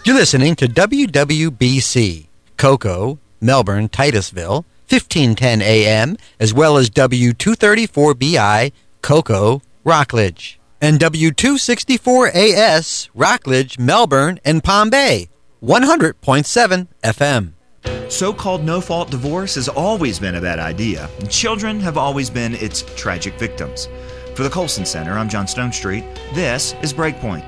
You're listening to WWBC, Cocoa, Melbourne, Titusville, 1510 AM, as well as W234BI, Cocoa, Rockledge, and W264AS, Rockledge, Melbourne, and Palm Bay, 100.7 FM. So-called no-fault divorce has always been a bad idea, and children have always been its tragic victims. For the Colson Center, I'm John Stonestreet. This is Breakpoint.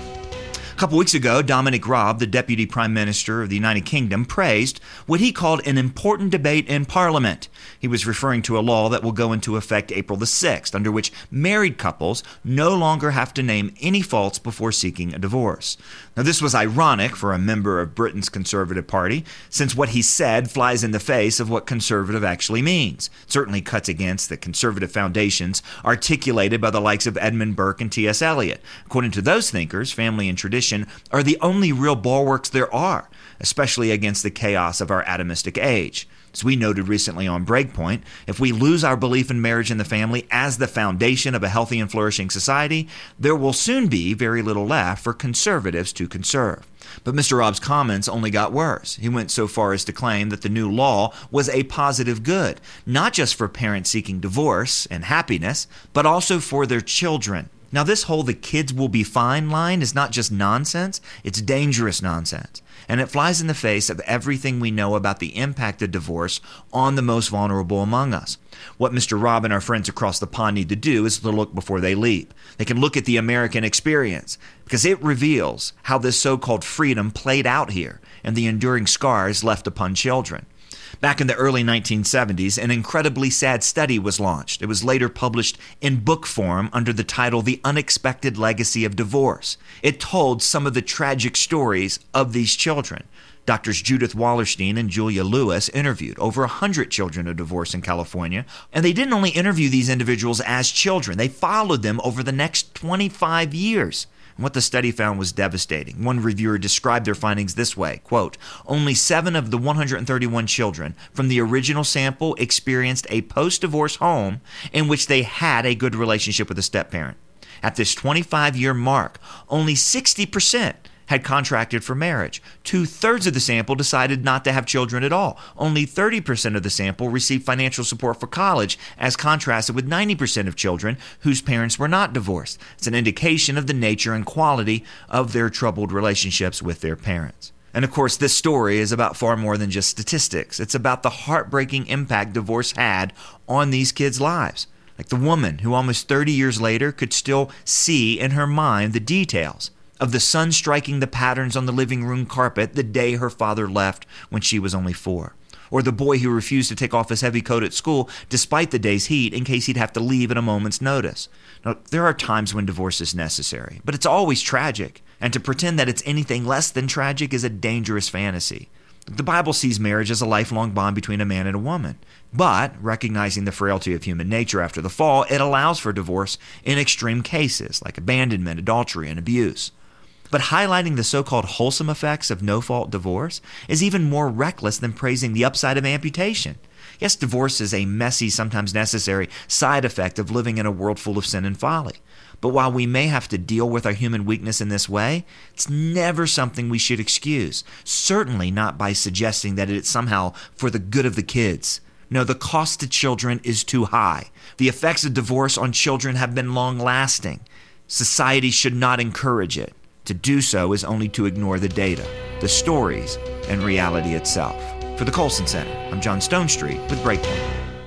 A couple weeks ago, Dominic Raab, the Deputy Prime Minister of the United Kingdom, praised what he called an important debate in Parliament. He was referring to a law that will go into effect April the 6th, under which married couples no longer have to name any faults before seeking a divorce. Now, this was ironic for a member of Britain's Conservative Party, since what he said flies in the face of what conservative actually means. It certainly cuts against the conservative foundations articulated by the likes of Edmund Burke and T.S. Eliot. According to those thinkers, family and tradition are the only real bulwarks there are, especially against the chaos of our atomistic age. As we noted recently on Breakpoint, if we lose our belief in marriage and the family as the foundation of a healthy and flourishing society, there will soon be very little left for conservatives to conserve. But Mr. Raab's comments only got worse. He went so far as to claim that the new law was a positive good, not just for parents seeking divorce and happiness, but also for their children. Now, this whole "the kids will be fine" line is not just nonsense, it's dangerous nonsense. And it flies in the face of everything we know about the impact of divorce on the most vulnerable among us. What Mr. Raab and our friends across the pond need to do is to look before they leap. They can look at the American experience, because it reveals how this so-called freedom played out here and the enduring scars left upon children. Back in the early 1970s, an incredibly sad study was launched. It was later published in book form under the title The Unexpected Legacy of Divorce. It told some of the tragic stories of these children. Doctors Judith Wallerstein and Julia Lewis interviewed over 100 children of divorce in California, and they didn't only interview these individuals as children, they followed them over the next 25 years. And what the study found was devastating. One reviewer described their findings this way, quote, "Only 7 of the 131 children from the original sample experienced a post-divorce home in which they had a good relationship with a step-parent. At this 25-year mark, only 60% had contracted for marriage. 2/3 of the sample decided not to have children at all. Only 30% of the sample received financial support for college, as contrasted with 90% of children whose parents were not divorced. It's an indication of the nature and quality of their troubled relationships with their parents." And of course, this story is about far more than just statistics. It's about the heartbreaking impact divorce had on these kids' lives. Like the woman who almost 30 years later could still see in her mind the details of the sun striking the patterns on the living room carpet the day her father left when she was only 4. Or the boy who refused to take off his heavy coat at school despite the day's heat in case he'd have to leave at a moment's notice. Now, there are times when divorce is necessary, but it's always tragic. And to pretend that it's anything less than tragic is a dangerous fantasy. The Bible sees marriage as a lifelong bond between a man and a woman. But, recognizing the frailty of human nature after the fall, it allows for divorce in extreme cases like abandonment, adultery, and abuse. But highlighting the so-called wholesome effects of no-fault divorce is even more reckless than praising the upside of amputation. Yes, divorce is a messy, sometimes necessary side effect of living in a world full of sin and folly. But while we may have to deal with our human weakness in this way, it's never something we should excuse. Certainly not by suggesting that it's somehow for the good of the kids. No, the cost to children is too high. The effects of divorce on children have been long-lasting. Society should not encourage it. To do so is only to ignore the data, the stories, and reality itself. For the Colson Center, I'm John Stonestreet with Breakpoint.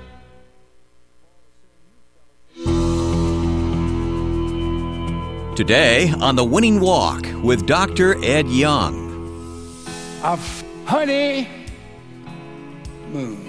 Today on The Winning Walk with Dr. Ed Young. Of honey moon,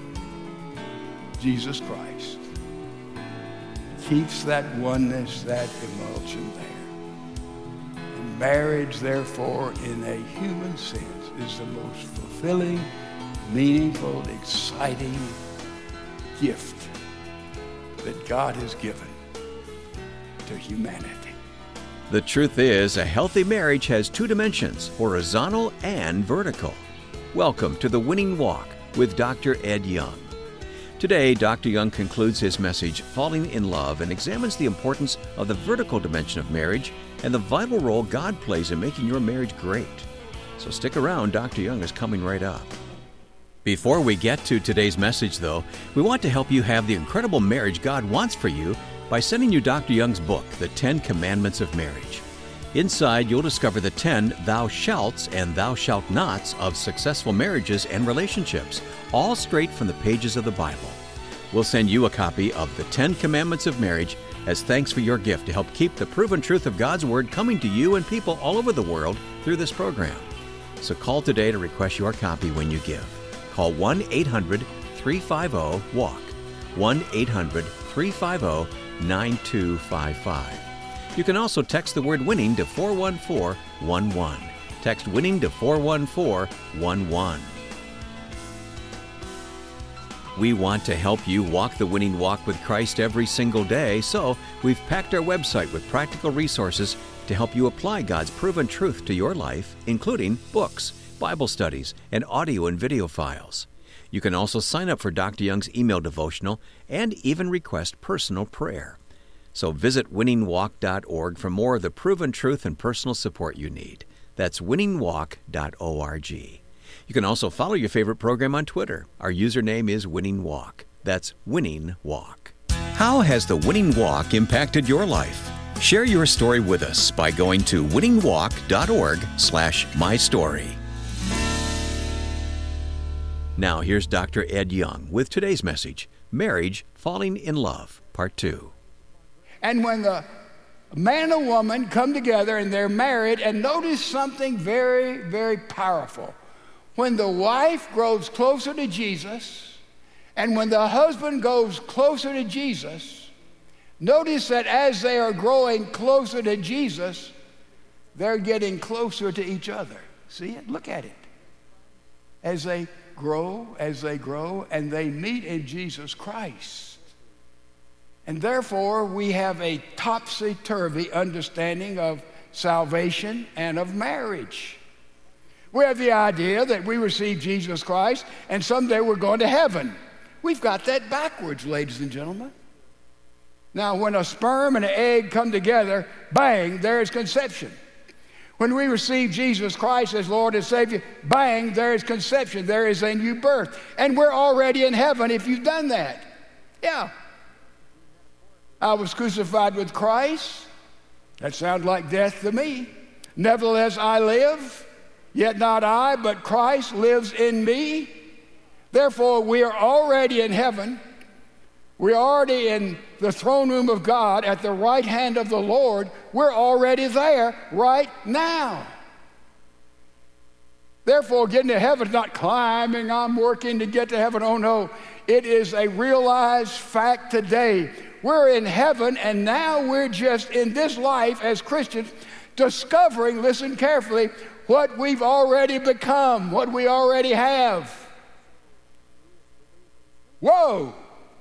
Jesus Christ keeps that oneness, that emulsion there. And marriage, therefore, in a human sense, is the most fulfilling, meaningful, exciting gift that God has given to humanity. The truth is, a healthy marriage has 2 dimensions, horizontal and vertical. Welcome to The Winning Walk with Dr. Ed Young. Today, Dr. Young concludes his message, Falling in Love, and examines the importance of the vertical dimension of marriage and the vital role God plays in making your marriage great. So stick around, Dr. Young is coming right up. Before we get to today's message, though, we want to help you have the incredible marriage God wants for you by sending you Dr. Young's book, The 10 Commandments of Marriage. Inside, you'll discover the 10 thou shalts and thou shalt nots of successful marriages and relationships, all straight from the pages of the Bible. We'll send you a copy of the 10 Commandments of Marriage as thanks for your gift to help keep the proven truth of God's Word coming to you and people all over the world through this program. So call today to request your copy when you give. Call 1-800-350-WALK, 1-800-350-9255. You can also text the word WINNING to 41411. Text WINNING to 41411. We want to help you walk the winning walk with Christ every single day, so we've packed our website with practical resources to help you apply God's proven truth to your life, including books, Bible studies, and audio and video files. You can also sign up for Dr. Young's email devotional and even request personal prayer. So visit winningwalk.org for more of the proven truth and personal support you need. That's winningwalk.org. You can also follow your favorite program on Twitter. Our username is Winning Walk. That's Winning Walk. How has the Winning Walk impacted your life? Share your story with us by going to winningwalk.org/mystory. Now here's Dr. Ed Young with today's message, Marriage Falling in Love, Part 2. And when the man and woman come together and they're married, and notice something very, very powerful. When the wife grows closer to Jesus, and when the husband goes closer to Jesus, notice that as they are growing closer to Jesus, they're getting closer to each other. See it? Look at it. As they grow, and they meet in Jesus Christ. And therefore, we have a topsy-turvy understanding of salvation and of marriage. We have the idea that we receive Jesus Christ and someday we're going to heaven. We've got that backwards, ladies and gentlemen. Now, when a sperm and an egg come together, bang, there is conception. When we receive Jesus Christ as Lord and Savior, bang, there is conception. There is a new birth. And we're already in heaven if you've done that. Yeah. I was crucified with Christ. That sounds like death to me. Nevertheless, I live, yet not I, but Christ lives in me. Therefore, we are already in heaven. We're already in the throne room of God at the right hand of the Lord. We're already there right now. Therefore, getting to heaven is not climbing, I'm working to get to heaven. Oh no, it is a realized fact today. We're in heaven, and now we're just in this life as Christians discovering, listen carefully, what we've already become, what we already have. Whoa!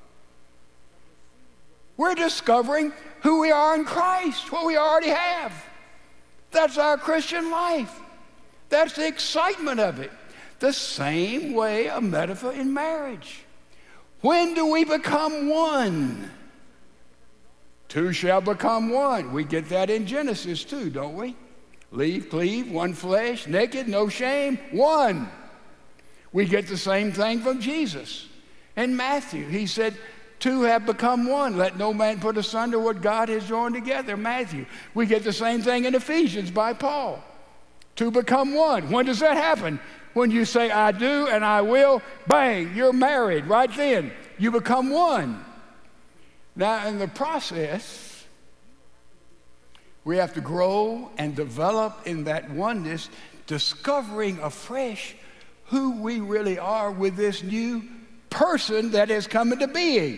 We're discovering who we are in Christ, what we already have. That's our Christian life. That's the excitement of it. The same way a metaphor in marriage. When do we become one? Two shall become one. We get that in Genesis too, don't we? Leave, cleave, one flesh, naked, no shame, one. We get the same thing from Jesus. In Matthew, he said, two have become one. Let no man put asunder what God has joined together. Matthew. We get the same thing in Ephesians by Paul. Two become one. When does that happen? When you say, I do and I will, bang, you're married right then. You become one. Now, in the process, we have to grow and develop in that oneness, discovering afresh who we really are with this new person that has come into being.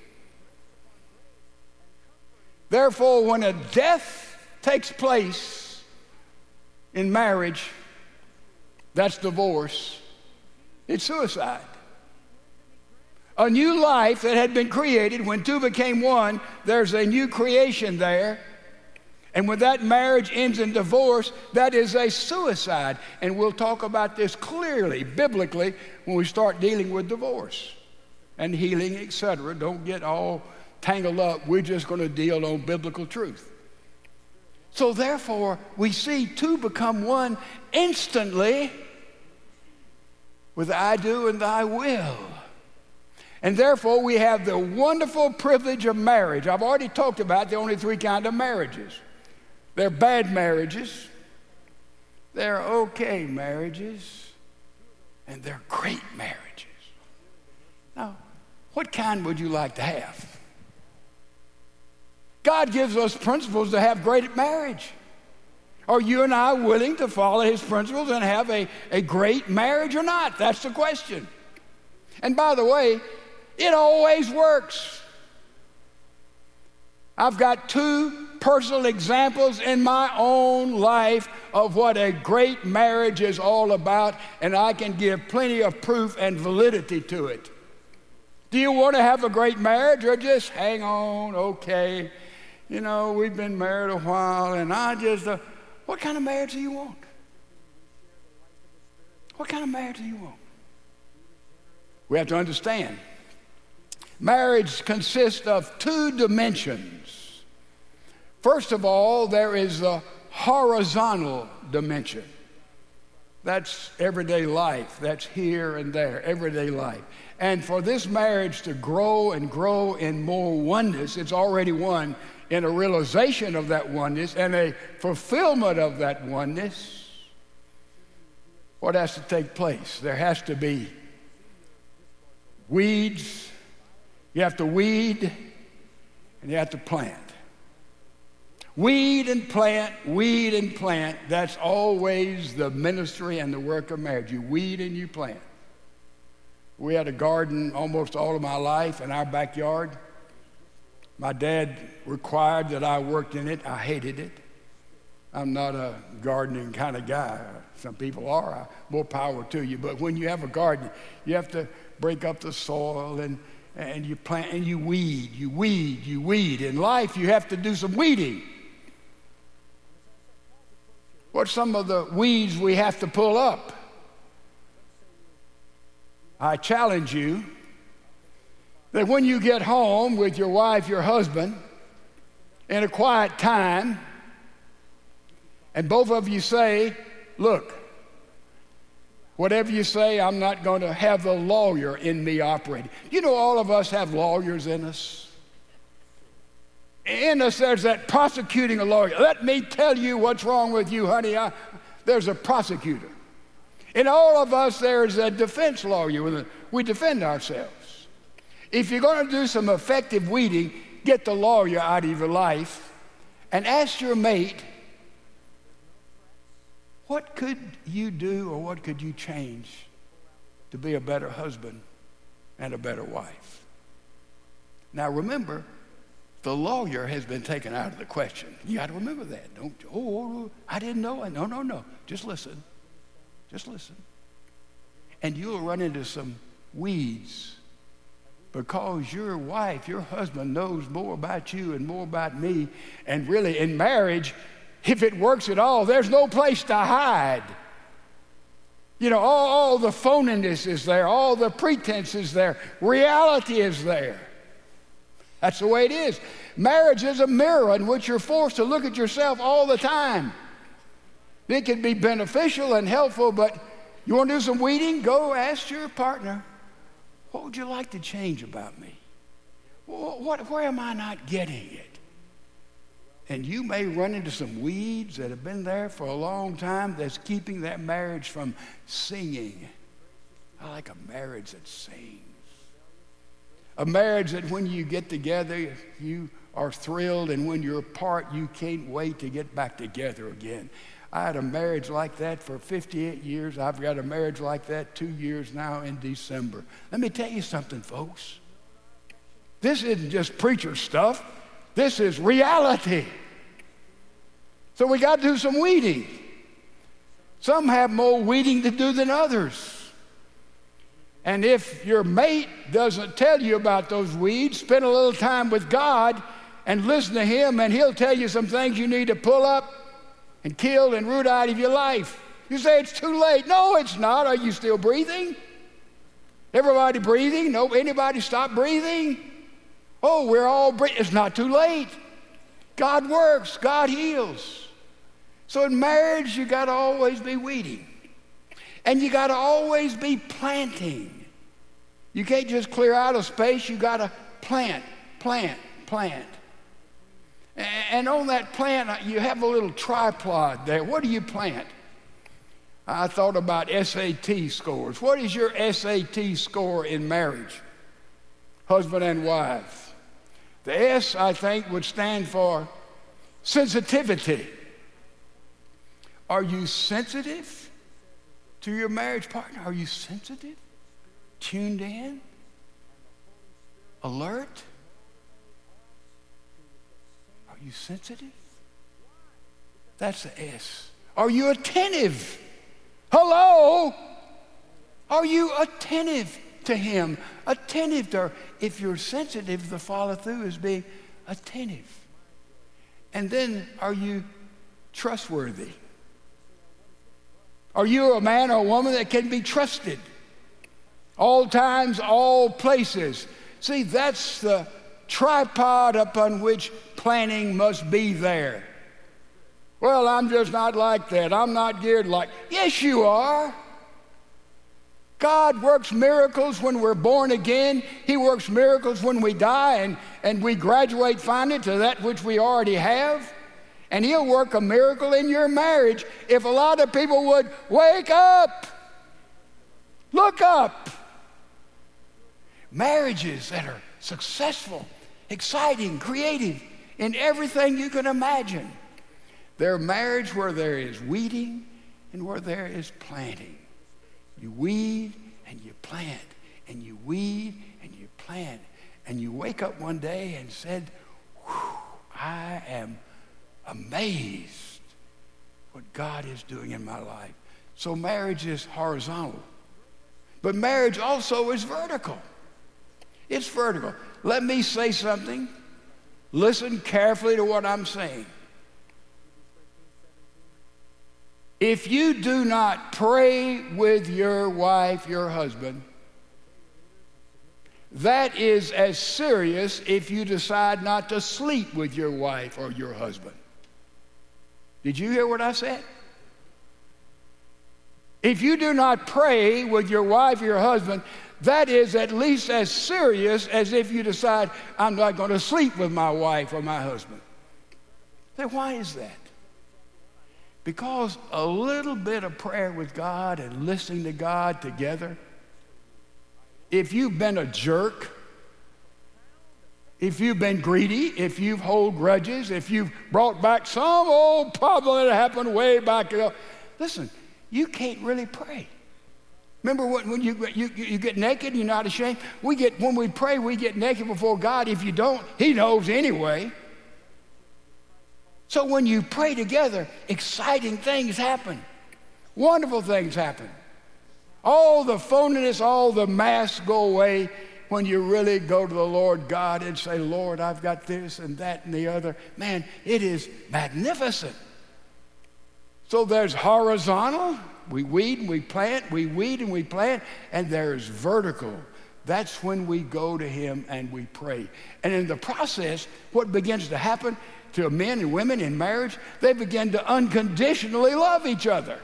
Therefore, when a death takes place in marriage, that's divorce. It's suicide. A new life that had been created when two became one, there's a new creation there. And when that marriage ends in divorce, that is a suicide. And we'll talk about this clearly, biblically, when we start dealing with divorce and healing, etc. Don't get all tangled up. We're just going to deal on biblical truth. So therefore, we see two become one instantly with I do and thy will. And therefore, we have the wonderful privilege of marriage. I've already talked about the only three kinds of marriages. They're bad marriages, they're okay marriages, and they're great marriages. Now, what kind would you like to have? God gives us principles to have great marriage. Are you and I willing to follow his principles and have a great marriage or not? That's the question. And by the way, it always works. I've got two personal examples in my own life of what a great marriage is all about, and I can give plenty of proof and validity to it. Do you want to have a great marriage or just hang on, okay? You know, we've been married a while, and I just, what kind of marriage do you want? What kind of marriage do you want? We have to understand, marriage consists of two dimensions. First of all, there is the horizontal dimension. That's everyday life. That's here and there, everyday life. And for this marriage to grow and grow in more oneness, it's already one, in a realization of that oneness and a fulfillment of that oneness, what has to take place? There has to be weeds. You have to weed, and you have to plant. Weed and plant, weed and plant. That's always the ministry and the work of marriage. You weed and you plant. We had a garden almost all of my life in our backyard. My dad required that I worked in it. I hated it. I'm not a gardening kind of guy. Some people are. More power to you. But when you have a garden, you have to break up the soil and you plant and you weed. You weed, you weed. In life, you have to do some weeding. What's some of the weeds we have to pull up? I challenge you that when you get home with your wife, your husband, in a quiet time, and both of you say, look, whatever you say, I'm not going to have the lawyer in me operating. You know, all of us have lawyers in us. In us, there's that prosecuting a lawyer. Let me tell you what's wrong with you, honey. There's a prosecutor. In all of us, there's a defense lawyer. We defend ourselves. If you're going to do some effective weeding, get the lawyer out of your life and ask your mate, what could you do or what could you change to be a better husband and a better wife? Now remember, the lawyer has been taken out of the question. You got to remember that. Don't, I didn't know it. No. Just listen. Just listen. And you'll run into some weeds because your wife, your husband knows more about you and more about me. And really, in marriage, if it works at all, there's no place to hide. You know, all the phoniness is there. All the pretense is there. Reality is there. That's the way it is. Marriage is a mirror in which you're forced to look at yourself all the time. It can be beneficial and helpful, but you want to do some weeding? Go ask your partner, what would you like to change about me? Where am I not getting it? And you may run into some weeds that have been there for a long time that's keeping that marriage from singing. I like a marriage that sings. A marriage that when you get together, you are thrilled, and when you're apart, you can't wait to get back together again. I had a marriage like that for 58 years. I've got a marriage like that 2 years now in December. Let me tell you something, folks. This isn't just preacher stuff. This is reality. So we got to do some weeding. Some have more weeding to do than others. And if your mate doesn't tell you about those weeds, spend a little time with God and listen to him, and he'll tell you some things you need to pull up and kill and root out of your life. You say it's too late. No, it's not. Are you still breathing? Everybody breathing? No, anybody stop breathing? Oh, we're all breathing. It's not too late. God works. God heals. So in marriage, you got to always be weeding. And you got to always be planting. You can't just clear out a space. You got to plant, plant, plant. And on that plant, you have a little tripod there. What do you plant? I thought about SAT scores. What is your SAT score in marriage? Husband and wife. The S, I think, would stand for sensitivity. Are you sensitive to your marriage partner? Are you sensitive? Tuned in? Alert? Are you sensitive? That's the S. Are you attentive? Hello? Are you attentive to him? Attentive to her. If you're sensitive, the follow through is being attentive. And then, are you trustworthy? Are you a man or a woman that can be trusted? All times, all places. See, that's the tripod upon which planning must be there. Well, I'm just not like that. I'm not geared like. Yes, you are. God works miracles when we're born again. He works miracles when we die and we graduate finally to that which we already have. And he'll work a miracle in your marriage if a lot of people would wake up, look up. Marriages that are successful, exciting, creative, in everything you can imagine. They're marriage where there is weeding and where there is planting. You weed and you plant, and you weed and you plant. And you wake up one day and said, I am amazed what God is doing in my life. So marriage is horizontal. But marriage also is vertical. It's vertical. Let me say something. Listen carefully to what I'm saying. If you do not pray with your wife, your husband, that is as serious if you decide not to sleep with your wife or your husband. Did you hear what I said? If you do not pray with your wife or your husband, that is at least as serious as if you decide, I'm not going to sleep with my wife or my husband. Then why is that? Because a little bit of prayer with God and listening to God together, if you've been a jerk, if you've been greedy, if you've held grudges, if you've brought back some old problem that happened way back ago, listen, you can't really pray. Remember when you get naked and you're not ashamed? When we pray, we get naked before God. If you don't, he knows anyway. So when you pray together, exciting things happen. Wonderful things happen. All the phoniness, all the masks go away when you really go to the Lord God and say, Lord, I've got this and that and the other. Man, it is magnificent. So there's horizontal. We weed and we plant, we weed and we plant, and there's vertical. That's when we go to him and we pray. And in the process, what begins to happen to men and women in marriage, they begin to unconditionally love each other.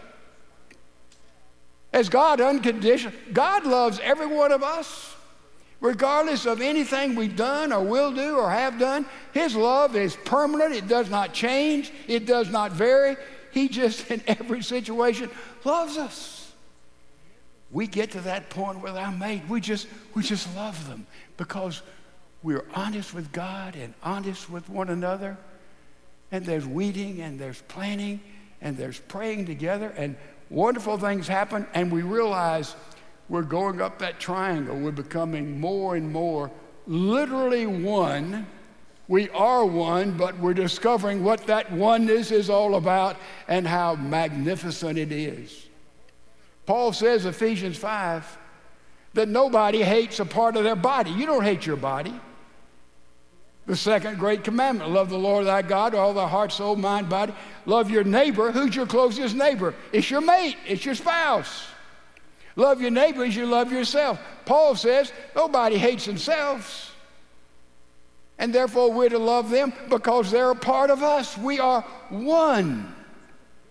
As God loves every one of us, regardless of anything we've done or will do or have done. His love is permanent. It does not change. It does not vary. He just, in every situation, loves us. We get to that point with our mate. We just love them because we're honest with God and honest with one another. And there's weeding and there's planting and there's praying together, and wonderful things happen, and we realize we're going up that triangle. We're becoming more and more literally one. We are one, but we're discovering what that oneness is all about and how magnificent it is. Paul says, Ephesians 5, that nobody hates a part of their body. You don't hate your body. The second great commandment, love the Lord thy God with all thy heart, soul, mind, body. Love your neighbor. Who's your closest neighbor? It's your mate. It's your spouse. Love your neighbor as you love yourself. Paul says nobody hates themselves. And therefore we're to love them because they're a part of us. We are one.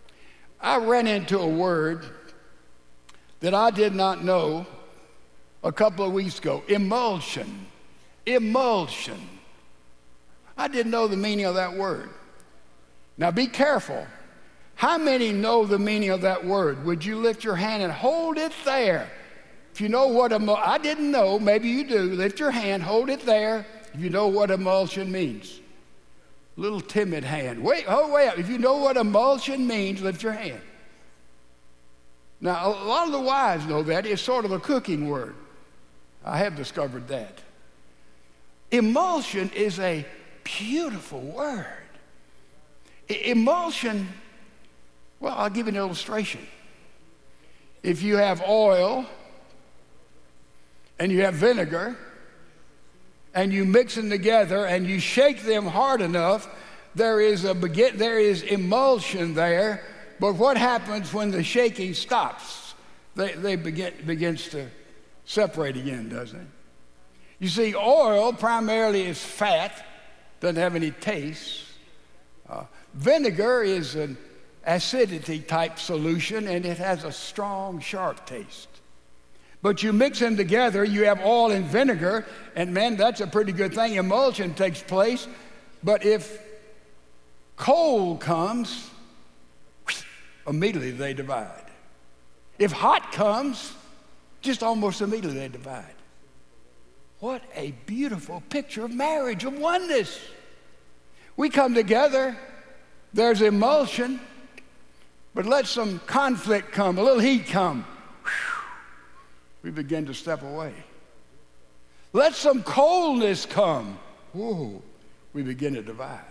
I ran into a word that I did not know a couple of weeks ago. Emulsion. Emulsion. I didn't know the meaning of that word. Now be careful. How many know the meaning of that word? Would you lift your hand and hold it there? If you know what I didn't know, maybe you do. Lift your hand, hold it there. If you know what emulsion means. Little timid hand. Wait up. If you know what emulsion means, lift your hand. Now, a lot of the wives know that. It's sort of a cooking word. I have discovered that. Emulsion is a beautiful word. Emulsion, well, I'll give you an illustration. If you have oil and you have vinegar and you mix them together and you shake them hard enough, there is emulsion there. But what happens when the shaking stops? They begins to separate again, doesn't it? You see, oil primarily is fat, doesn't have any taste. Vinegar is an acidity type solution, and it has a strong, sharp taste. But you mix them together, you have oil and vinegar, and man, that's a pretty good thing. Emulsion takes place. But if cold comes, immediately they divide. If hot comes, just almost immediately they divide. What a beautiful picture of marriage, of oneness. We come together, there's emulsion, but let some conflict come, a little heat come. We begin to step away. Let some coldness come. Whoa, we begin to divide.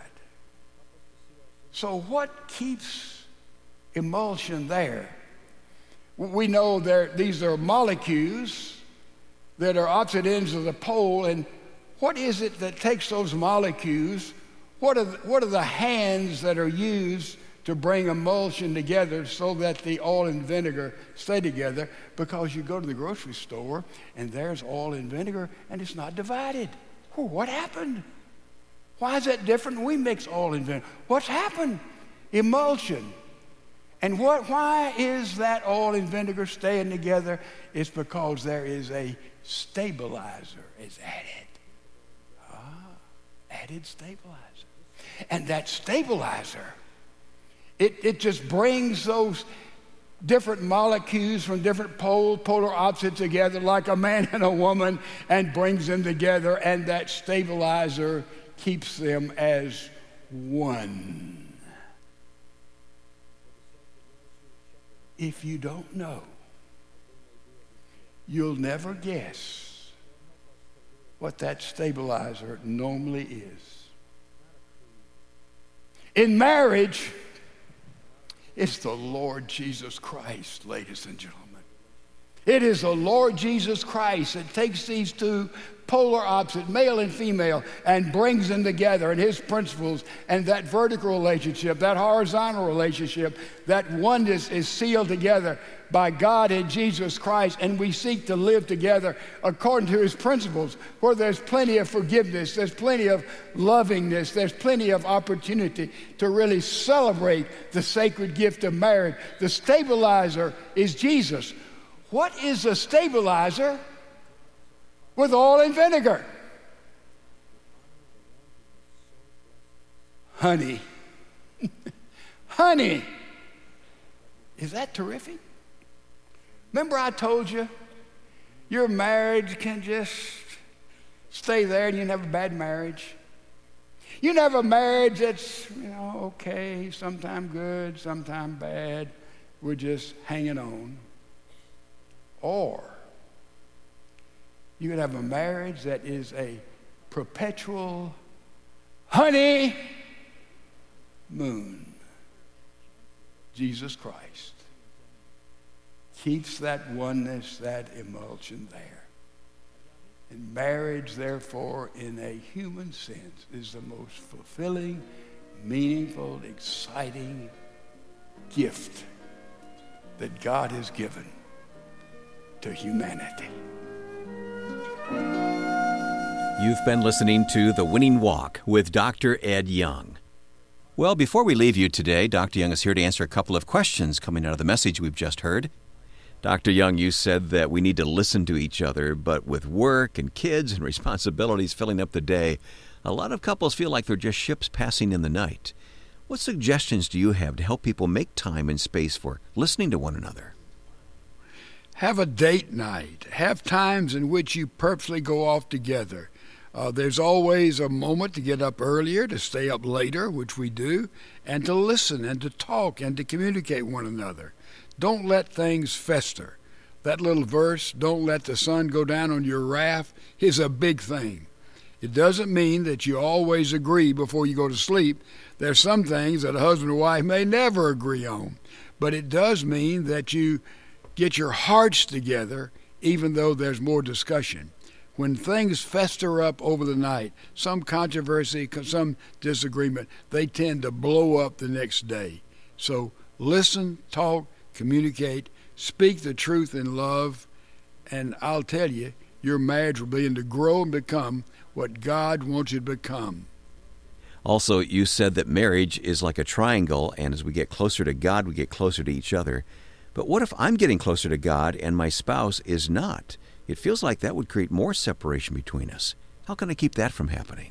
So what keeps emulsion there? We know these are molecules that are opposite ends of the pole, and what is it that takes those molecules? What are the hands that are used to bring emulsion together so that the oil and vinegar stay together? Because you go to the grocery store and there's oil and vinegar and it's not divided. What happened? Why is that different? We mix oil and vinegar. What's happened? Emulsion. And why is that oil and vinegar staying together? It's because there is a stabilizer is added. Added stabilizer. And that stabilizer, it just brings those different molecules from different polar opposites together like a man and a woman and brings them together, and that stabilizer keeps them as one. If you don't know, you'll never guess what that stabilizer normally is. In marriage, it's the Lord Jesus Christ, ladies and gentlemen. It is the Lord Jesus Christ that takes these two polar opposites, male and female, and brings them together, and his principles and that vertical relationship, that horizontal relationship, that oneness is sealed together by God and Jesus Christ, and we seek to live together according to his principles, where there's plenty of forgiveness, there's plenty of lovingness, there's plenty of opportunity to really celebrate the sacred gift of marriage. The stabilizer is Jesus. What is a stabilizer with oil and vinegar? Honey. Honey. Is that terrific? Remember I told you, your marriage can just stay there and you can have a bad marriage. You can have a marriage that's, okay, sometime good, sometime bad. We're just hanging on. Or you can have a marriage that is a perpetual honeymoon. Jesus Christ keeps that oneness, that emulsion there. And marriage, therefore, in a human sense, is the most fulfilling, meaningful, exciting gift that God has given to humanity. You've been listening to The Winning Walk with Dr. Ed Young. Well, before we leave you today, Dr. Young is here to answer a couple of questions coming out of the message we've just heard. Dr. Young, you said that we need to listen to each other, but with work and kids and responsibilities filling up the day, a lot of couples feel like they're just ships passing in the night. What suggestions do you have to help people make time and space for listening to one another? Have a date night. Have times in which you purposely go off together. There's always a moment to get up earlier, to stay up later, which we do, and to listen and to talk and to communicate one another. Don't let things fester. That little verse, don't let the sun go down on your wrath, is a big thing. It doesn't mean that you always agree before you go to sleep. There's some things that a husband and wife may never agree on. But it does mean that you get your hearts together, even though there's more discussion. When things fester up over the night, some controversy, some disagreement, they tend to blow up the next day. So listen, talk, communicate, speak the truth in love, and I'll tell you, your marriage will begin to grow and become what God wants you to become. Also, you said that marriage is like a triangle, and as we get closer to God, we get closer to each other. But what if I'm getting closer to God and my spouse is not? It feels like that would create more separation between us. How can I keep that from happening?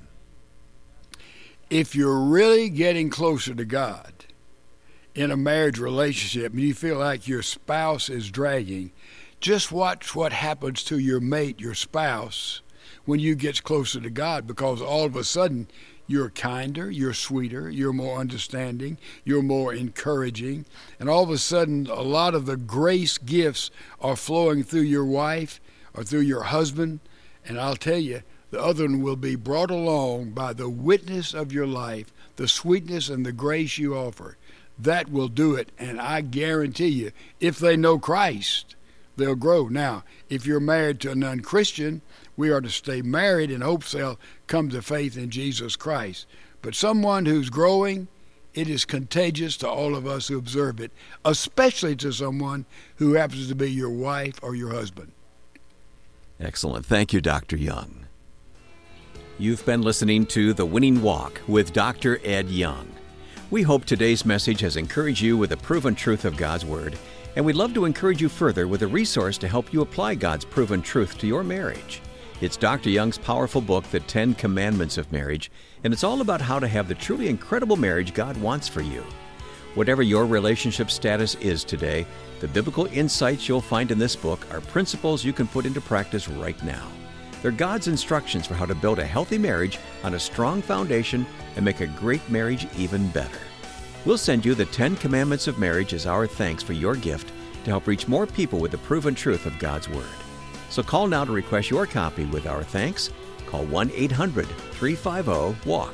If you're really getting closer to God in a marriage relationship and you feel like your spouse is dragging, just watch what happens to your mate, your spouse, when you get closer to God, because all of a sudden you're kinder, you're sweeter, you're more understanding, you're more encouraging, and all of a sudden a lot of the grace gifts are flowing through your wife or through your husband, and I'll tell you, the other one will be brought along by the witness of your life, the sweetness and the grace you offer. That will do it, and I guarantee you, if they know Christ, they'll grow. Now, if you're married to a non-Christian, we are to stay married in hopes they'll come to faith in Jesus Christ. But someone who's growing, it is contagious to all of us who observe it, especially to someone who happens to be your wife or your husband. Excellent. Thank you, Dr. Young. You've been listening to The Winning Walk with Dr. Ed Young. We hope today's message has encouraged you with the proven truth of God's Word, and we'd love to encourage you further with a resource to help you apply God's proven truth to your marriage. It's Dr. Young's powerful book, The 10 Commandments of Marriage, and it's all about how to have the truly incredible marriage God wants for you. Whatever your relationship status is today, the biblical insights you'll find in this book are principles you can put into practice right now. They're God's instructions for how to build a healthy marriage on a strong foundation and make a great marriage even better. We'll send you the 10 Commandments of Marriage as our thanks for your gift to help reach more people with the proven truth of God's Word. So call now to request your copy with our thanks. Call 1-800-350-WALK,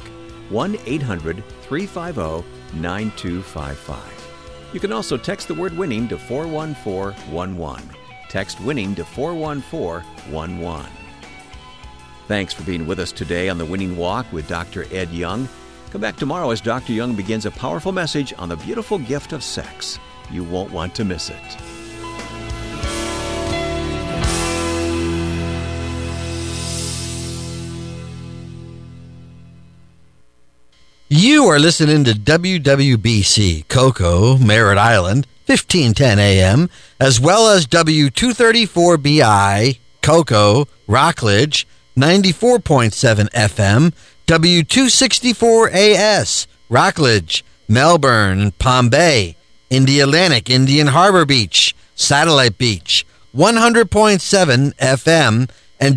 1-800-350-9255. You can also text the word WINNING to 41411. Text WINNING to 41411. Thanks for being with us today on The Winning Walk with Dr. Ed Young. Come back tomorrow as Dr. Young begins a powerful message on the beautiful gift of sex. You won't want to miss it. You are listening to WWBC Cocoa, Merritt Island, 1510 AM, as well as W234BI, Cocoa, Rockledge, 94.7 FM, W264AS, Rockledge, Melbourne, Palm Bay, Indialantic, Indian Harbor Beach, Satellite Beach, 100.7 FM, and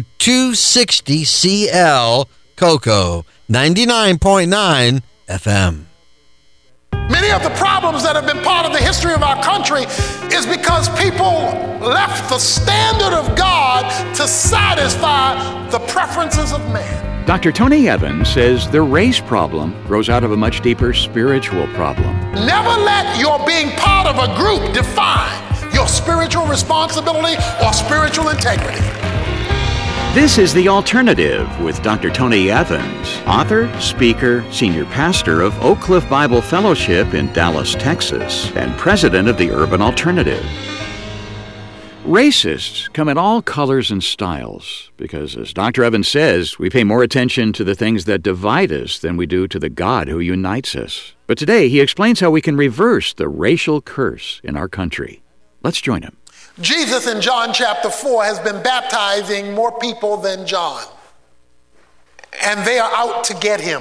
W260CL, Cocoa, 99.9 FM. Many of the problems that have been part of the history of our country is because people left the standard of God to satisfy the preferences of man. Dr. Tony Evans says the race problem grows out of a much deeper spiritual problem. Never let your being part of a group define your spiritual responsibility or spiritual integrity. This is The Alternative with Dr. Tony Evans, author, speaker, senior pastor of Oak Cliff Bible Fellowship in Dallas, Texas, and president of the Urban Alternative. Racists come in all colors and styles because, as Dr. Evans says, we pay more attention to the things that divide us than we do to the God who unites us. But today, he explains how we can reverse the racial curse in our country. Let's join him. Jesus in John chapter 4 has been baptizing more people than John. And they are out to get him.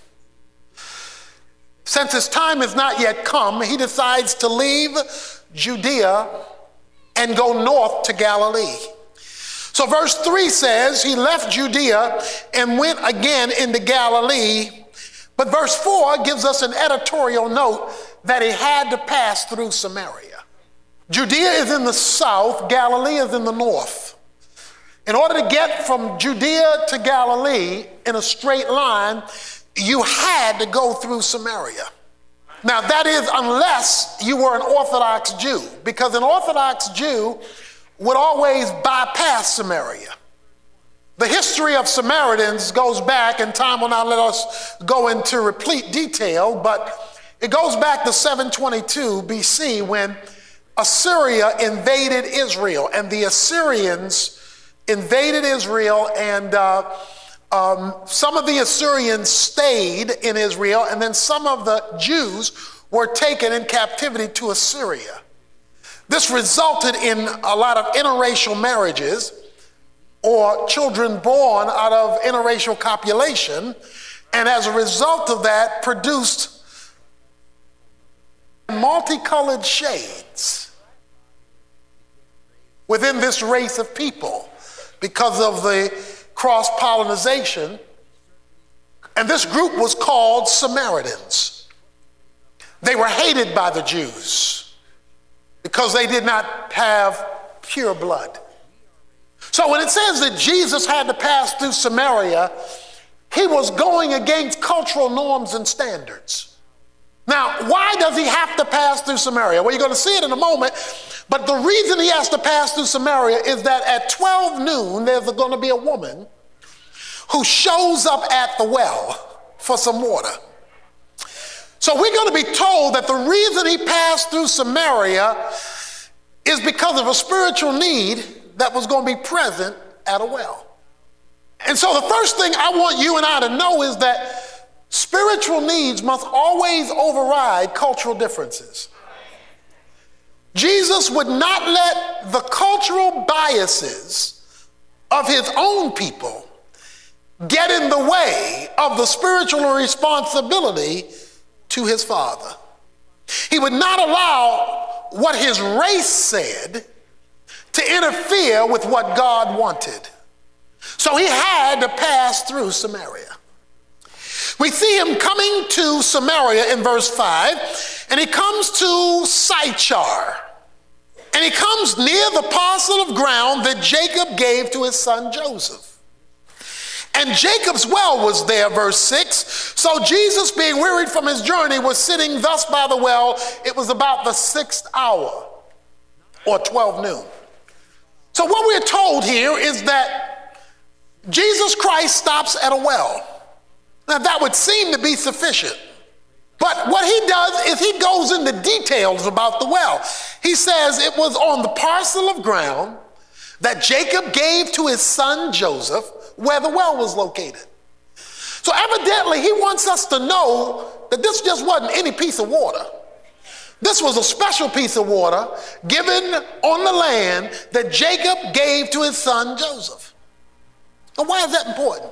Since his time has not yet come, he decides to leave Judea and go north to Galilee. So verse 3 says he left Judea and went again into Galilee. But verse 4 gives us an editorial note that he had to pass through Samaria. Judea is in the south, Galilee is in the north. In order to get from Judea to Galilee in a straight line, you had to go through Samaria. Now that is unless you were an Orthodox Jew, because an Orthodox Jew would always bypass Samaria. The history of Samaritans goes back, and time will not let us go into replete detail, but it goes back to 722 BC when Assyria invaded Israel, and the Assyrians invaded Israel, and some of the Assyrians stayed in Israel, and then some of the Jews were taken in captivity to Assyria. This resulted in a lot of interracial marriages, or children born out of interracial copulation, and as a result of that produced multicolored shades within this race of people because of the cross-pollination, and this group was called Samaritans. They were hated by the Jews because they did not have pure blood. So when it says that Jesus had to pass through Samaria, he was going against cultural norms and standards. Now, why does he have to pass through Samaria? Well, you're going to see it in a moment, but the reason he has to pass through Samaria is that at 12 noon, there's going to be a woman who shows up at the well for some water. So we're going to be told that the reason he passed through Samaria is because of a spiritual need that was going to be present at a well. And so the first thing I want you and I to know is that spiritual needs must always override cultural differences. Jesus would not let the cultural biases of his own people get in the way of the spiritual responsibility to his Father. He would not allow what his race said to interfere with what God wanted. So he had to pass through Samaria. We see him coming to Samaria in verse 5, and he comes to Sychar. And he comes near the parcel of ground that Jacob gave to his son Joseph. And Jacob's well was there, verse 6. So Jesus, being wearied from his journey, was sitting thus by the well. It was about the 6th hour, or 12 noon. So what we're told here is that Jesus Christ stops at a well. Now that would seem to be sufficient. But what he does is he goes into details about the well. He says it was on the parcel of ground that Jacob gave to his son Joseph, where the well was located. So evidently he wants us to know that this just wasn't any piece of water. This was a special piece of water given on the land that Jacob gave to his son Joseph. And why is that important?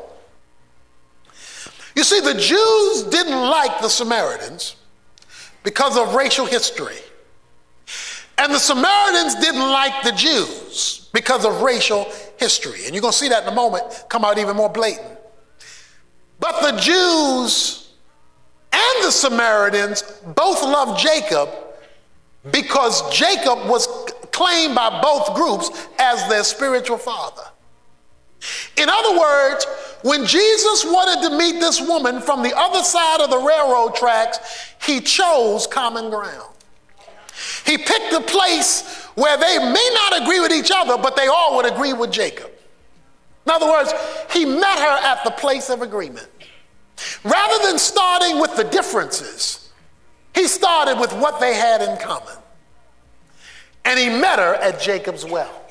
You see, the Jews didn't like the Samaritans because of racial history. And the Samaritans didn't like the Jews because of racial history. And you're going to see that in a moment come out even more blatant. But the Jews and the Samaritans both loved Jacob because Jacob was claimed by both groups as their spiritual father. In other words, when Jesus wanted to meet this woman from the other side of the railroad tracks, he chose common ground. He picked a place where they may not agree with each other, but they all would agree with Jacob. In other words, he met her at the place of agreement. Rather than starting with the differences, he started with what they had in common. And he met her at Jacob's well.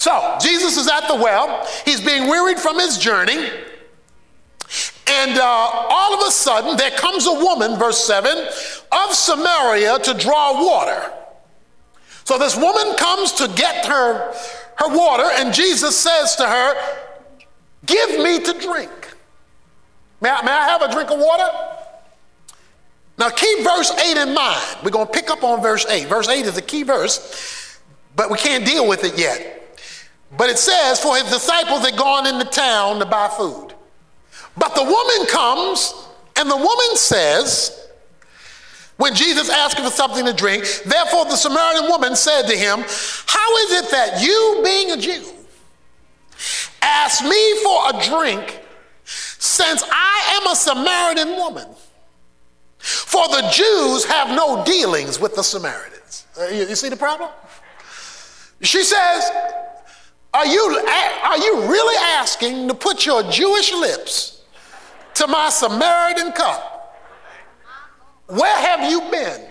So Jesus is at the well. He's being wearied from his journey. And all of a sudden, there comes a woman, verse 7, of Samaria to draw water. So this woman comes to get her water, and Jesus says to her, give me to drink. May I have a drink of water? Now keep verse 8 in mind. We're going to pick up on verse 8. Verse 8 is a key verse, but we can't deal with it yet. But it says, for his disciples had gone into town to buy food. But the woman comes, and the woman says, when Jesus asked her for something to drink, therefore the Samaritan woman said to him, how is it that you, being a Jew, ask me for a drink, since I am a Samaritan woman? For the Jews have no dealings with the Samaritans. You see the problem? She says, are you really asking to put your Jewish lips to my Samaritan cup? Where have you been?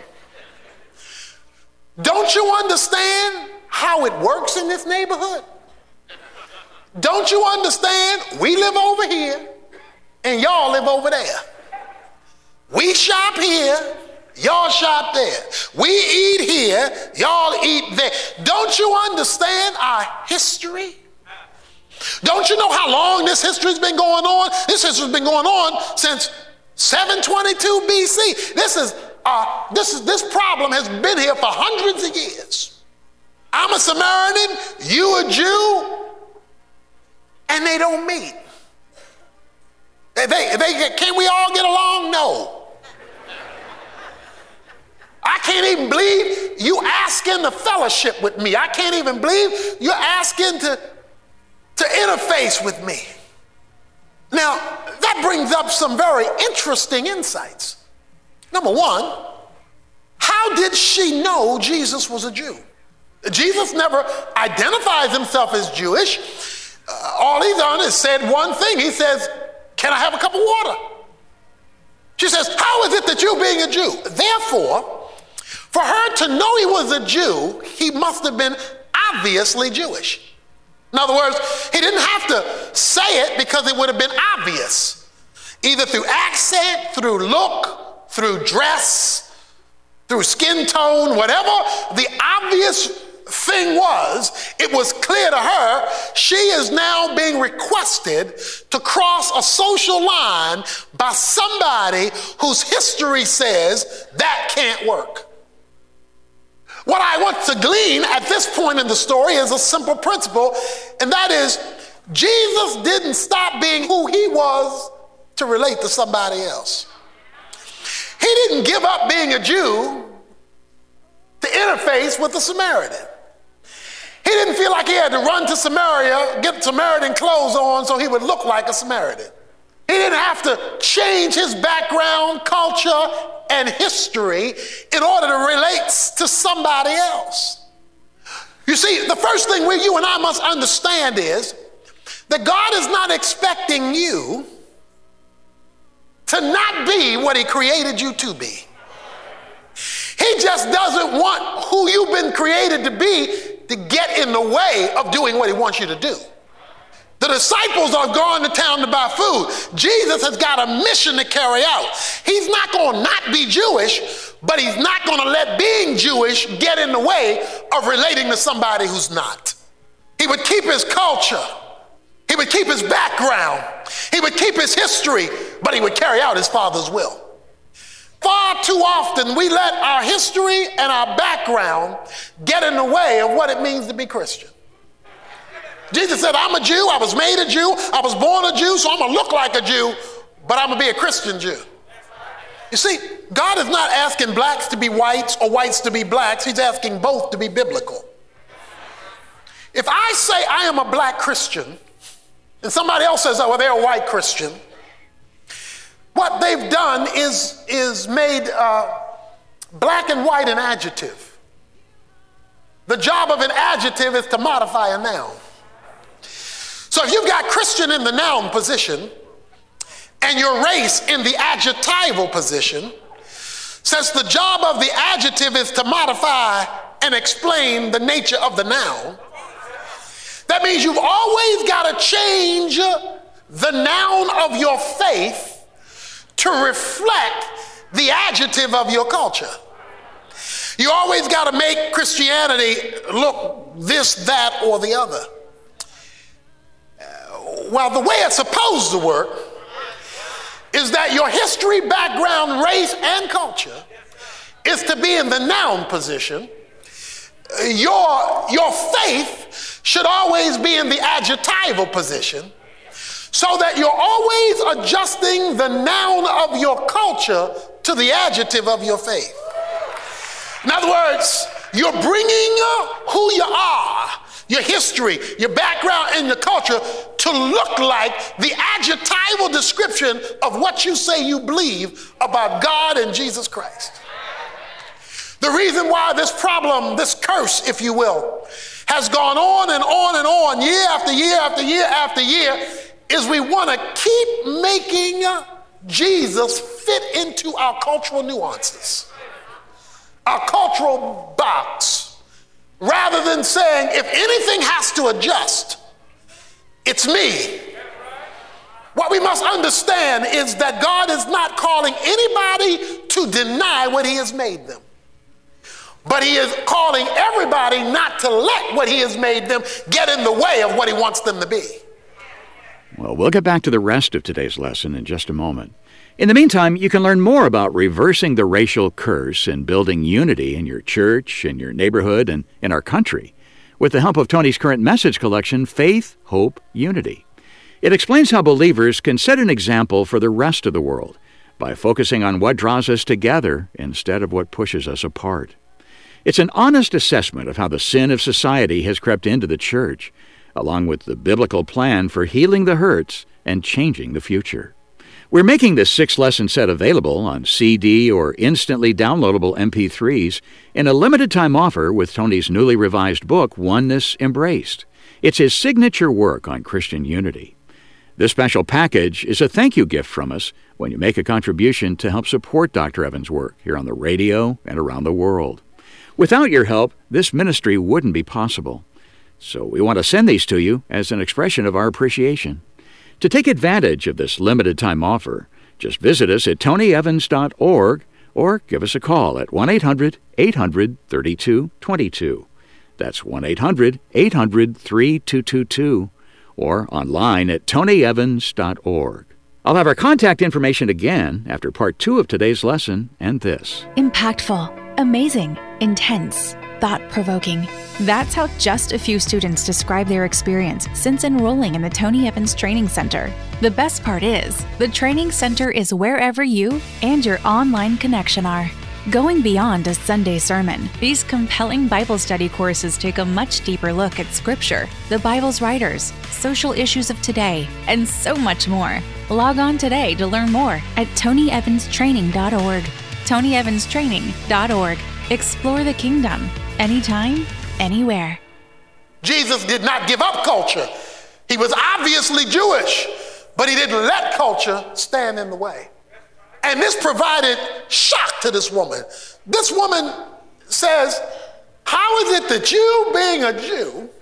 Don't you understand how it works in this neighborhood? Don't you understand? We live over here and y'all live over there. We shop here, y'all shop there. We eat here, y'all eat there. Don't you understand our history? Don't you know how long this history's been going on? This history's been going on since 722 BC. This problem has been here for hundreds of years. I'm a Samaritan, you a Jew, and they don't meet. Can we all get along? No. I can't even believe you asking to fellowship with me. I can't even believe you're asking to interface with me. Now, that brings up some very interesting insights. Number one, how did she know Jesus was a Jew? Jesus never identifies himself as Jewish. All he's done is said one thing. He says, can I have a cup of water? She says, how is it that you, being a Jew? Therefore, for her to know he was a Jew, he must have been obviously Jewish. In other words, he didn't have to say it because it would have been obvious, either through accent, through look, through dress, through skin tone, whatever the obvious thing was, it was clear to her she is now being requested to cross a social line by somebody whose history says that can't work. What I want to glean at this point in the story is a simple principle, and that is Jesus didn't stop being who he was to relate to somebody else. He didn't give up being a Jew to interface with the Samaritan. He didn't feel like he had to run to Samaria, get Samaritan clothes on so he would look like a Samaritan. He didn't have to change his background, culture, and history in order to relate to somebody else. You see, the first thing you and I must understand is that God is not expecting you to not be what he created you to be. He just doesn't want who you've been created to be to get in the way of doing what he wants you to do. The disciples are going to town to buy food. Jesus has got a mission to carry out. He's not going to not be Jewish, but he's not going to let being Jewish get in the way of relating to somebody who's not. He would keep his culture. He would keep his background. He would keep his history, but he would carry out his Father's will. Far too often we let our history and our background get in the way of what it means to be Christian. Jesus said, I'm a Jew, I was made a Jew, I was born a Jew, so I'm going to look like a Jew, but I'm going to be a Christian Jew. You see, God is not asking blacks to be whites or whites to be blacks. He's asking both to be biblical. If I say I am a black Christian, and somebody else says, oh, well, they're a white Christian, what they've done is made black and white an adjective. The job of an adjective is to modify a noun. So if you've got Christian in the noun position and your race in the adjectival position, since the job of the adjective is to modify and explain the nature of the noun, That means you've always got to change the noun of your faith to reflect the adjective of your culture. You always got to make Christianity look this, that, or the other. Well, the way it's supposed to work is that your history, background, race, and culture is to be in the noun position. Your faith should always be in the adjectival position, so that you're always adjusting the noun of your culture to the adjective of your faith. In other words, you're bringing who you are, your history, your background, and your culture to look like the adjectival description of what you say you believe about God and Jesus Christ. The reason why this problem, this curse, if you will, has gone on and on and on, year after year after year after year, is we want to keep making Jesus fit into our cultural nuances, our cultural box, rather than saying, if anything has to adjust, it's me. What we must understand is that God is not calling anybody to deny what he has made them, but he is calling everybody not to let what he has made them get in the way of what he wants them to be. Well, we'll get back to the rest of today's lesson in just a moment. In the meantime, you can learn more about reversing the racial curse and building unity in your church, in your neighborhood, and in our country with the help of Tony's current message collection, Faith, Hope, Unity. It explains how believers can set an example for the rest of the world by focusing on what draws us together instead of what pushes us apart. It's an honest assessment of how the sin of society has crept into the church, along with the biblical plan for healing the hurts and changing the future. We're making this 6-lesson set available on CD or instantly downloadable MP3s in a limited-time offer with Tony's newly revised book, Oneness Embraced. It's his signature work on Christian unity. This special package is a thank you gift from us when you make a contribution to help support Dr. Evans' work here on the radio and around the world. Without your help, this ministry wouldn't be possible. So we want to send these to you as an expression of our appreciation. To take advantage of this limited-time offer, just visit us at tonyevans.org or give us a call at 1-800-800-3222. That's 1-800-800-3222 or online at tonyevans.org. I'll have our contact information again after part 2 of today's lesson and this. Impactful, amazing, intense, thought-provoking. That's how just a few students describe their experience since enrolling in the Tony Evans Training Center. The best part is, the Training Center is wherever you and your online connection are. Going beyond a Sunday sermon, these compelling Bible study courses take a much deeper look at Scripture, the Bible's writers, social issues of today, and so much more. Log on today to learn more at TonyEvansTraining.org. TonyEvansTraining.org. Explore the kingdom, anytime, anywhere. Jesus did not give up culture. He was obviously Jewish, but he didn't let culture stand in the way. And this provided shock to this woman. This woman says, how is it that you, being a Jew,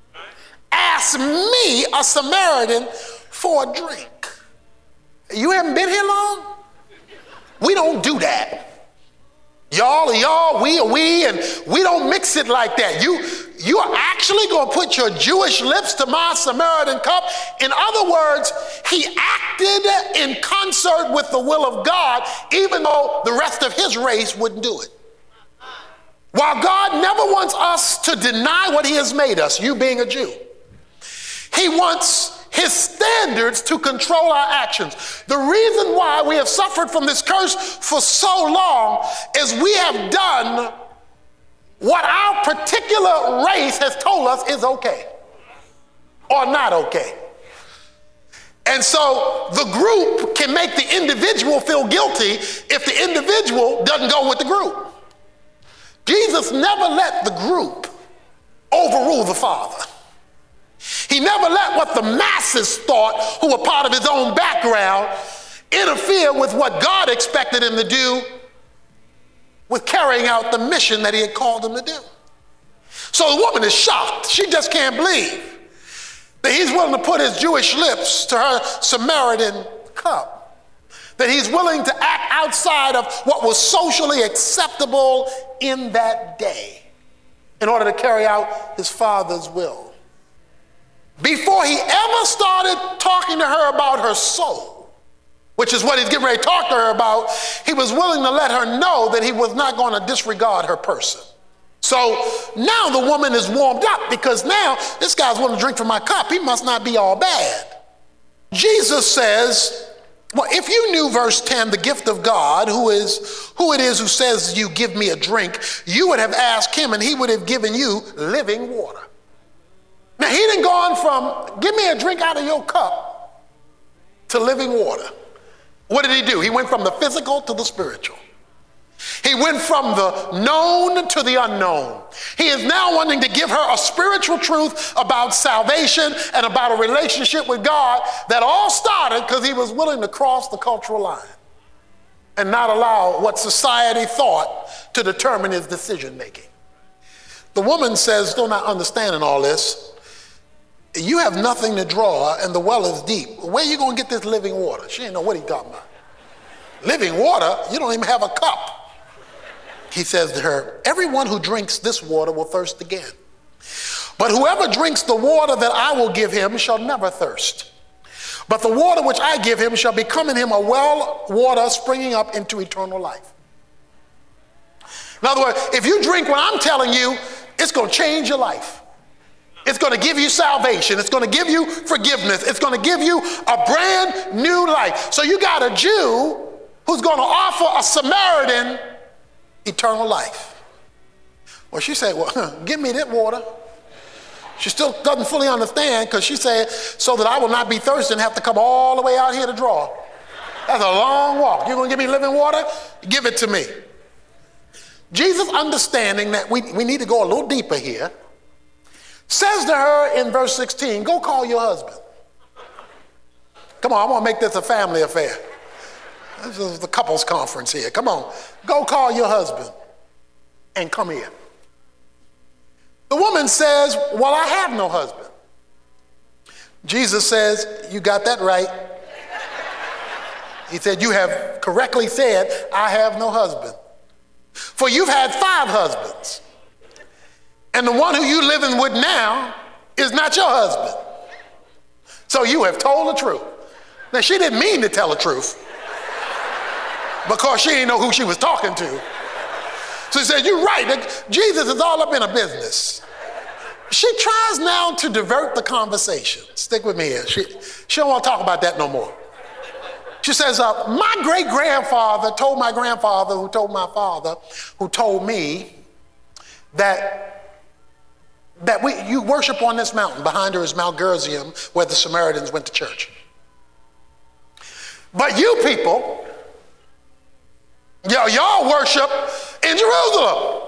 ask me, a Samaritan, for a drink? You haven't been here long? We don't do that. Y'all are y'all, we are we, and we don't mix it like that. You are actually going to put your Jewish lips to my Samaritan cup. In other words, he acted in concert with the will of God, even though the rest of his race wouldn't do it. While God never wants us to deny what he has made us, you being a Jew, he wants his standards to control our actions. The reason why we have suffered from this curse for so long is we have done what our particular race has told us is okay or not okay. And so the group can make the individual feel guilty if the individual doesn't go with the group. Jesus never let the group overrule the Father. He never let what the masses thought, who were part of his own background, interfere with what God expected him to do with carrying out the mission that he had called him to do. So the woman is shocked. She just can't believe. that he's willing to put his Jewish lips to her Samaritan cup, that he's willing to act outside of what was socially acceptable in that day in order to carry out his Father's will. Before he ever started talking to her about her soul, which is what he's getting ready to talk to her about, he was willing to let her know that he was not going to disregard her person. So now the woman is warmed up because now this guy's willing to drink from my cup. He must not be all bad. Jesus says, well, if you knew, verse 10, the gift of God, who it is who says you give me a drink, you would have asked him and he would have given you living water. Now he didn't go on from give me a drink out of your cup to living water. What did he do? He went from the physical to the spiritual. He went from the known to the unknown. He is now wanting to give her a spiritual truth about salvation and about a relationship with God that all started because he was willing to cross the cultural line and not allow what society thought to determine his decision making. The woman says, still not understanding all this, you have nothing to draw and the well is deep. Where are you going to get this living water? She didn't know what he's talking about. Living water? You don't even have a cup. He says to her, everyone who drinks this water will thirst again. But whoever drinks the water that I will give him shall never thirst. But the water which I give him shall become in him a well water springing up into eternal life. In other words, if you drink what I'm telling you, it's going to change your life. It's going to give you salvation. It's going to give you forgiveness. It's going to give you a brand new life. So you got a Jew who's going to offer a Samaritan eternal life. Well, she said, well, give me that water. She still doesn't fully understand because she said, so that I will not be thirsty and have to come all the way out here to draw. That's a long walk. You're going to give me living water? Give it to me. Jesus, understanding that we need to go a little deeper here, says to her in verse 16, go call your husband. Come on, I want to make this a family affair. This is the couples conference here. Come on, go call your husband and come here. The woman says, well, I have no husband. Jesus says, you got that right. He said, you have correctly said, I have no husband. For you've had 5 husbands. And the one who you living with now is not your husband. So you have told the truth. Now, she didn't mean to tell the truth, because she didn't know who she was talking to. So he said, you're right. Jesus is all up in a business. She tries now to divert the conversation. Stick with me here. She don't want to talk about that no more. She says, my great-grandfather told my grandfather, who told my father, who told me that you worship on this mountain. Behind her is Mount Gerizim, where the Samaritans went to church. But you people, y'all worship in Jerusalem.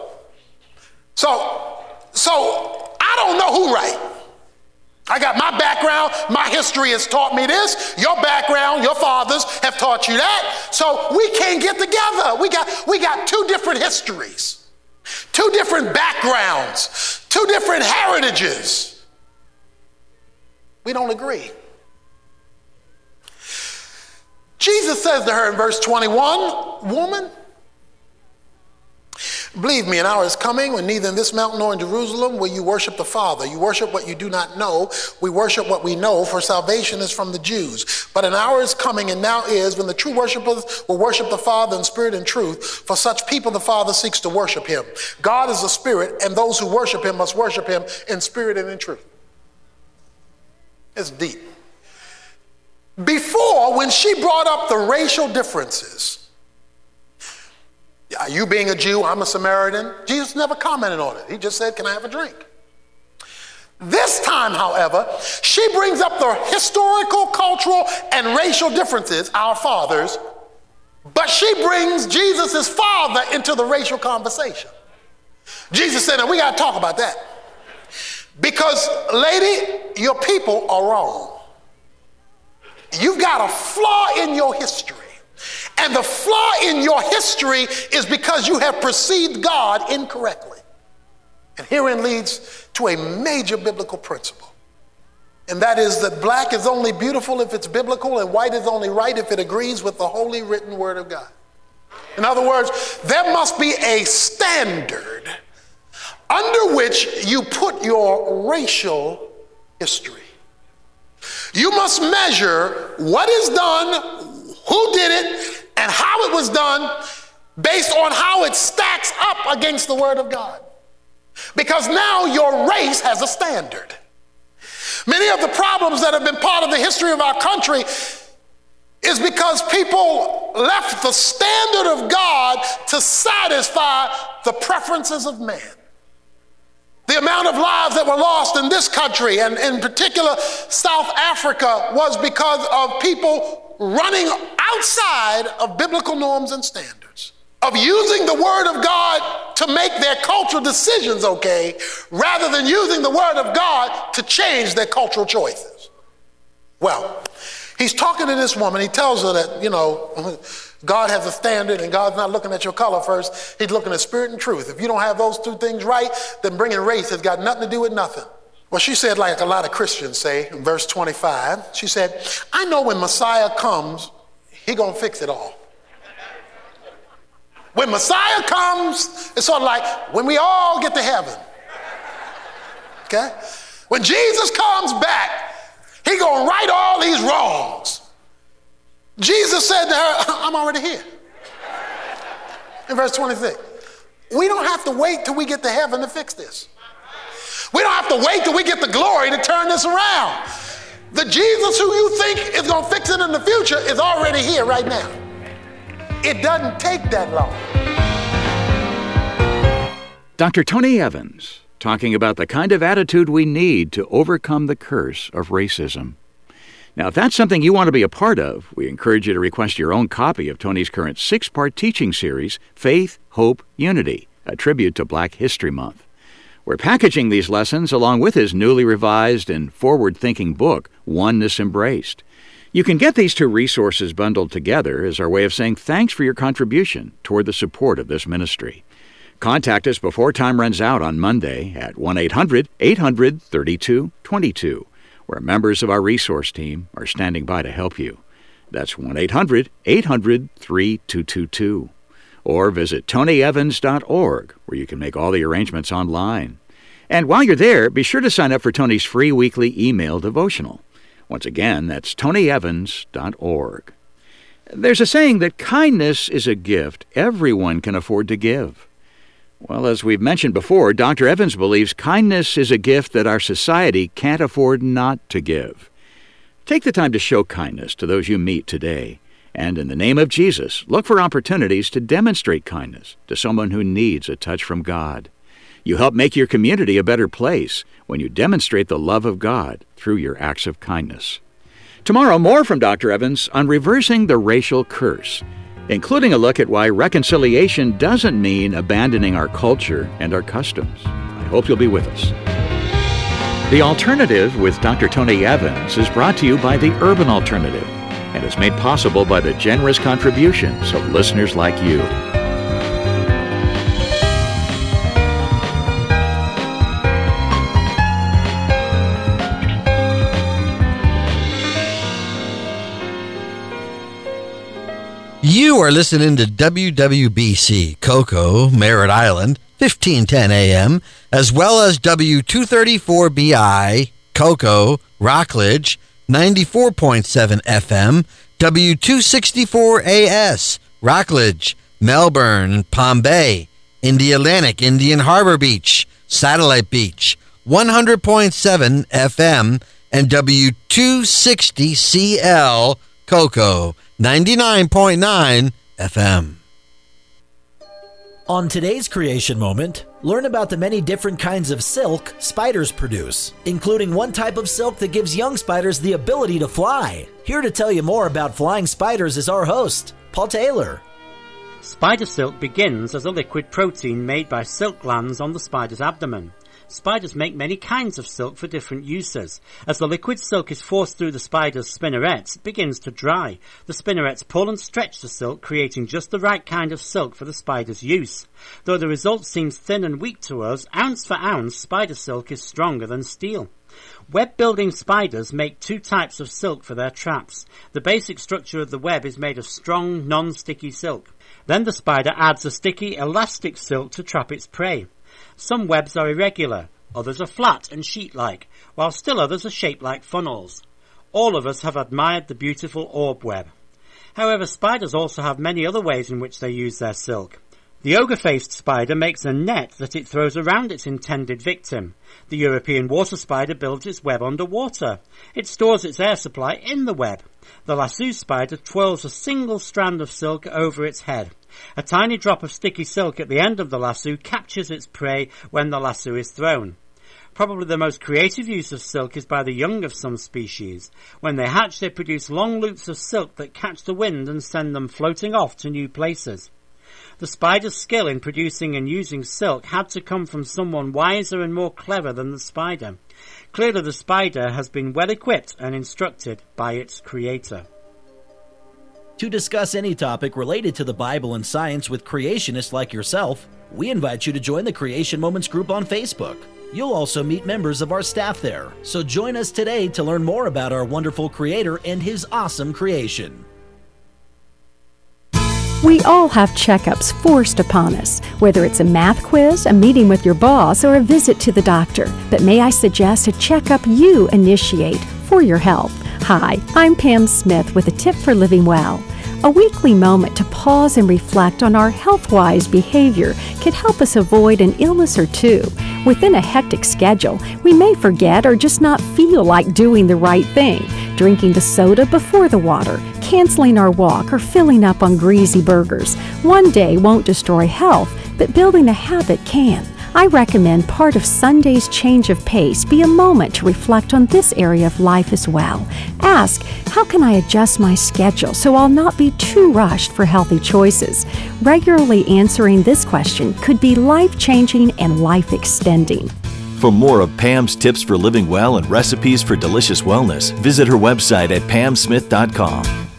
So I don't know who right. I got my background, my history has taught me this. Your background, your fathers have taught you that. So we can't get together. We got 2 different histories, 2 different backgrounds, 2 different heritages. We don't agree. Jesus says to her in verse 21, woman, believe me, an hour is coming when neither in this mountain nor in Jerusalem will you worship the Father. You worship what you do not know. We worship what we know, for salvation is from the Jews. But an hour is coming, and now is, when the true worshipers will worship the Father in spirit and truth. For such people the Father seeks to worship him. God is a spirit, and those who worship him must worship him in spirit and in truth. It's deep. Before, when she brought up the racial differences, you being a Jew, I'm a Samaritan, Jesus never commented on it. He just said, can I have a drink? This time, however, she brings up the historical, cultural, and racial differences, our fathers, but she brings Jesus' father into the racial conversation. Jesus said, now we got to talk about that. Because, lady, your people are wrong. You've got a flaw in your history. And the flaw in your history is because you have perceived God incorrectly. And herein leads to a major biblical principle. And that is that black is only beautiful if it's biblical, and white is only right if it agrees with the holy written word of God. In other words, there must be a standard under which you put your racial history. You must measure what is done, who did it, and how it was done based on how it stacks up against the word of God. Because now your race has a standard. Many of the problems that have been part of the history of our country is because people left the standard of God to satisfy the preferences of man. The amount of lives that were lost in this country, and in particular South Africa, was because of people running outside of biblical norms and standards, of using the word of God to make their cultural decisions okay, rather than using the word of God to change their cultural choices. Well, he's talking to this woman. He tells her that, God has a standard, and God's not looking at your color first. He's looking at spirit and truth. If you don't have those two things right, then bringing race has got nothing to do with nothing. Well, she said, like a lot of Christians say in verse 25, she said, I know when Messiah comes, he gonna fix it all. When Messiah comes, it's sort of like when we all get to heaven. Okay? When Jesus comes back, he gonna right all these wrongs. Jesus said to her, I'm already here. In verse 26, we don't have to wait till we get to heaven to fix this. We don't have to wait till we get the glory to turn this around. The Jesus who you think is going to fix it in the future is already here right now. It doesn't take that long. Dr. Tony Evans, talking about the kind of attitude we need to overcome the curse of racism. Now, if that's something you want to be a part of, we encourage you to request your own copy of Tony's current 6-part teaching series, Faith, Hope, Unity, a tribute to Black History Month. We're packaging these lessons along with his newly revised and forward-thinking book, Oneness Embraced. You can get these two resources bundled together as our way of saying thanks for your contribution toward the support of this ministry. Contact us before time runs out on Monday at 1-800-800-3222. where members of our resource team are standing by to help you. That's 1-800-800-3222. Or visit tonyevans.org, where you can make all the arrangements online. And while you're there, be sure to sign up for Tony's free weekly email devotional. Once again, that's tonyevans.org. There's a saying that kindness is a gift everyone can afford to give. Well, as we've mentioned before, Dr. Evans believes kindness is a gift that our society can't afford not to give. Take the time to show kindness to those you meet today. And in the name of Jesus, look for opportunities to demonstrate kindness to someone who needs a touch from God. You help make your community a better place when you demonstrate the love of God through your acts of kindness. Tomorrow, more from Dr. Evans on reversing the racial curse, including a look at why reconciliation doesn't mean abandoning our culture and our customs. I hope you'll be with us. The Alternative with Dr. Tony Evans is brought to you by the Urban Alternative and is made possible by the generous contributions of listeners like you. You are listening to WWBC, Cocoa, Merritt Island, 1510 AM, as well as W234BI, Cocoa, Rockledge, 94.7 FM, W264AS, Rockledge, Melbourne, Palm Bay, Indialantic, Indian Harbor Beach, Satellite Beach, 100.7 FM, and W260CL, Cocoa, 99.9 FM. On today's Creation Moment, learn about the many different kinds of silk spiders produce, including one type of silk that gives young spiders the ability to fly. Here to tell you more about flying spiders is our host, Paul Taylor. Spider silk begins as a liquid protein made by silk glands on the spider's abdomen. Spiders make many kinds of silk for different uses. As the liquid silk is forced through the spider's spinnerets, it begins to dry. The spinnerets pull and stretch the silk, creating just the right kind of silk for the spider's use. Though the result seems thin and weak to us, ounce for ounce, spider silk is stronger than steel. Web-building spiders make two types of silk for their traps. The basic structure of the web is made of strong, non-sticky silk. Then the spider adds a sticky, elastic silk to trap its prey. Some webs are irregular, others are flat and sheet-like, while still others are shaped like funnels. All of us have admired the beautiful orb web. However, spiders also have many other ways in which they use their silk. The ogre-faced spider makes a net that it throws around its intended victim. The European water spider builds its web underwater. It stores its air supply in the web. The lasso spider twirls a single strand of silk over its head. A tiny drop of sticky silk at the end of the lasso captures its prey when the lasso is thrown. Probably the most creative use of silk is by the young of some species. When they hatch, they produce long loops of silk that catch the wind and send them floating off to new places. The spider's skill in producing and using silk had to come from someone wiser and more clever than the spider. Clearly, the spider has been well equipped and instructed by its creator. To discuss any topic related to the Bible and science with creationists like yourself, we invite you to join the Creation Moments group on Facebook. You'll also meet members of our staff there, so join us today to learn more about our wonderful Creator and His awesome creation. We all have checkups forced upon us, whether it's a math quiz, a meeting with your boss, or a visit to the doctor. But may I suggest a checkup you initiate for your health? Hi, I'm Pam Smith with a tip for living well. A weekly moment to pause and reflect on our health-wise behavior can help us avoid an illness or two. Within a hectic schedule, we may forget or just not feel like doing the right thing, drinking the soda before the water, canceling our walk, or filling up on greasy burgers. One day won't destroy health, but building a habit can. I recommend part of Sunday's change of pace be a moment to reflect on this area of life as well. Ask, how can I adjust my schedule so I'll not be too rushed for healthy choices? Regularly answering this question could be life-changing and life-extending. For more of Pam's tips for living well and recipes for delicious wellness, visit her website at pamsmith.com.